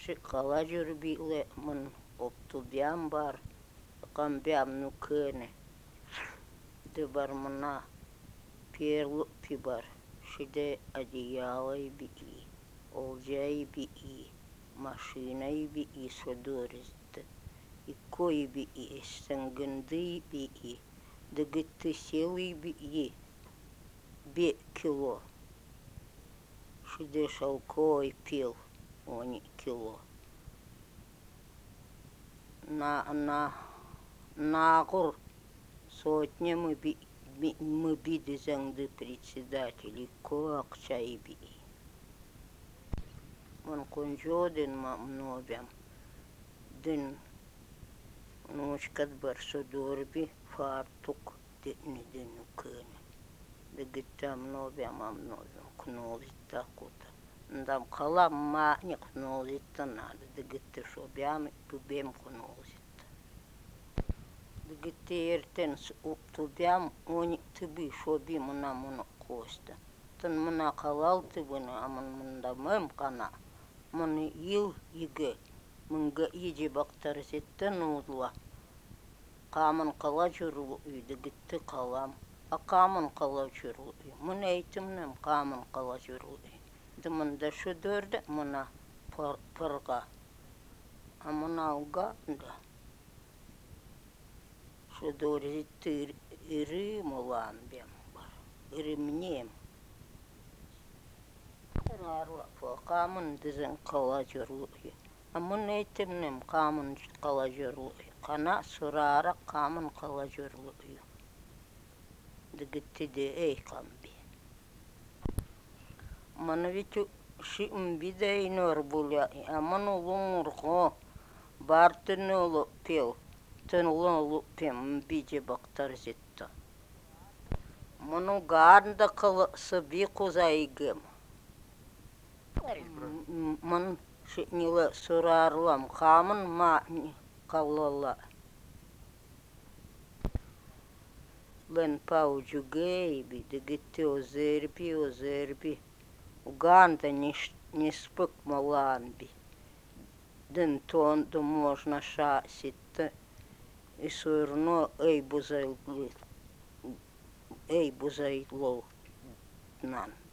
Kalajur bile mun optubiam bar kambiam nukene de bar muna перл пибар шиде одеялой би олжай би машиной би содоризд и кой би сангынды би дагыты селый би кило шиде шалкой пил они кило на нагур сотнями мы биды заңды председатели коакчай би он конжоден мамновям дын ночкат бар содорби фартук дыны кыны дыгытам новям кнолита кута ndam калам не кнолита надо дыгыты шобям пубем кнолита дыгыты ертен уптубям они тыбы шоби мына коста тын мына калал тыбыны амын мындамым кана мыны ил иге мынга иже бактар сеттен удла камын кала жүру дыгыты калам камын кала жүру мына айтымнам камын кала жүру дымында шөдөрдө мына пырга а мына уганда шөдөрдү иры моламбем бар ирымнем камын дызын кала жүру а мына айтымнам камын кала жүру кана сурара камын кала жүру дыгыты де эй камби мана ведь шимбидей норбуля а ману лумурго бартынолу пел тынлолу пем биде бактар зетта ману ганда кала саби кузайгем ман шитнила сурарлам камын ма калала лен паужугей би дыгыты озерби Уганда не спык маланби, дын тонду можно шасить, и сурно эй бузайло нан.